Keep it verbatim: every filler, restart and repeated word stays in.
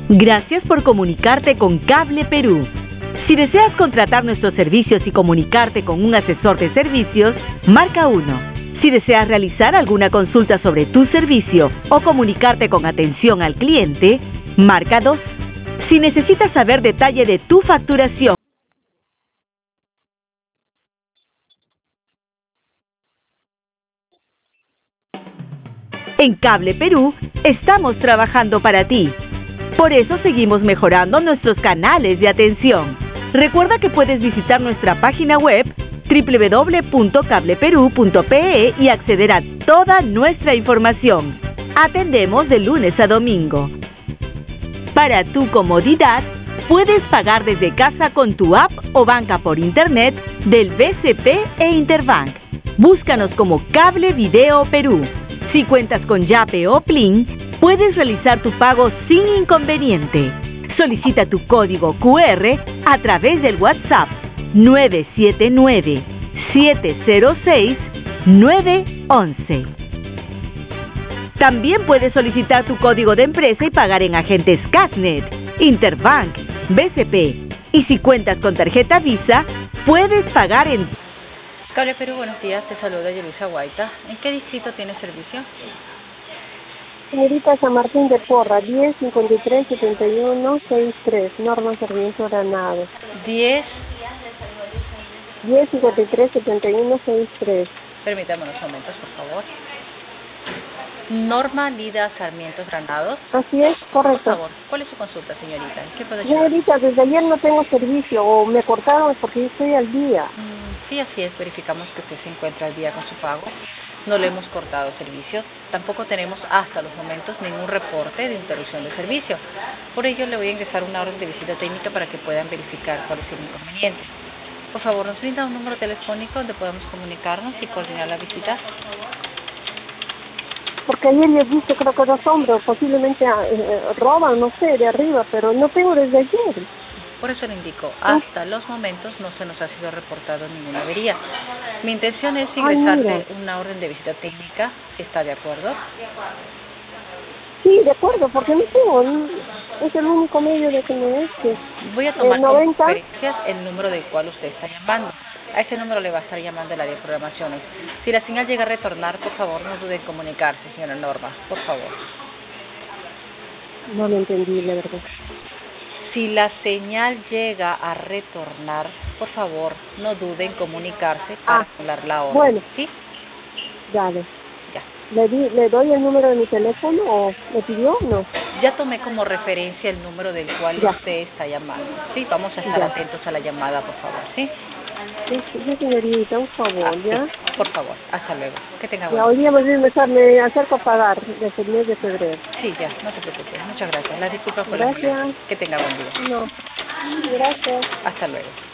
Gracias por comunicarte con Cable Perú. Si deseas contratar nuestros servicios y comunicarte con un asesor de servicios, marca uno. Si deseas realizar alguna consulta sobre tu servicio o comunicarte con atención al cliente, marca dos. Si necesitas saber detalle de tu facturación, en Cable Perú estamos trabajando para ti. Por eso seguimos mejorando nuestros canales de atención. Recuerda que puedes visitar nuestra página web doble u doble u doble u punto cable perú punto pe e y acceder a toda nuestra información. Atendemos de lunes a domingo. Para tu comodidad, puedes pagar desde casa con tu app o banca por internet del B C P e Interbank. Búscanos como Cable Video Perú. Si cuentas con Yape o Plin, puedes realizar tu pago sin inconveniente. Solicita tu código cu erre a través del WhatsApp nueve siete nueve, siete cero seis, nueve uno uno. También puedes solicitar tu código de empresa y pagar en agentes Casnet, Interbank, B C P. Y si cuentas con tarjeta Visa, puedes pagar en... Cable Perú, buenos días, te saluda Yelisa Guaita. ¿En qué distrito tienes servicio? Señorita San Martín de Porra, diez cincuenta y tres setenta y uno sesenta y tres, Norma Sarmiento Granados. diez. diez cincuenta y tres setenta y uno sesenta y tres. Permítame unos momentos, por favor. Norma Lida Sarmiento Granados. Así es, correcto. Por favor, ¿cuál es su consulta, señorita? ¿En qué puedo ayudar? Señorita, desde ayer no tengo servicio o me cortaron porque yo estoy al día. Mm, sí, así es. Verificamos que usted se encuentra al día con su pago. No le hemos cortado servicios. Tampoco tenemos hasta los momentos ningún reporte de interrupción de servicio. Por ello, le voy a ingresar una orden de visita técnica para que puedan verificar cuál es el inconveniente. Por favor, ¿nos brinda un número telefónico donde podamos comunicarnos y coordinar la visita? Porque ayer le he visto, creo que dos hombres, posiblemente eh, roban, no sé, de arriba, pero no tengo desde ayer. Por eso le indico, hasta los momentos no se nos ha sido reportado ninguna avería. Mi intención es ingresarle una orden de visita técnica, ¿está de acuerdo? Sí, de acuerdo, porque no tengo, es el único medio de que me este. Voy a tomar como noventa referencias el número del cual usted está llamando. A ese número le va a estar llamando el área de programaciones. Si la señal llega a retornar, por favor, no dude en comunicarse, señora Norma, por favor. No lo entendí, la verdad. Si la señal llega a retornar, por favor, no dude en comunicarse para ah, anular la orden. Bueno, ¿sí? Dale. Ya. ¿Le, di, ¿Le doy el número de mi teléfono o me pidió? No. Ya tomé como referencia el número del cual ya. usted está llamando. Sí, vamos a estar ya. atentos a la llamada, por favor, ¿sí? Sí, sí, señorita, un favor, ah, ¿ya? Sí, por favor, hasta luego. Que tenga buen día. Hoy día me, me, me acerco a pagar desde el mes de febrero. Sí, ya, no se preocupe. Muchas gracias. La disculpa por Gracias. la Que tenga buen día. No, gracias. Hasta luego.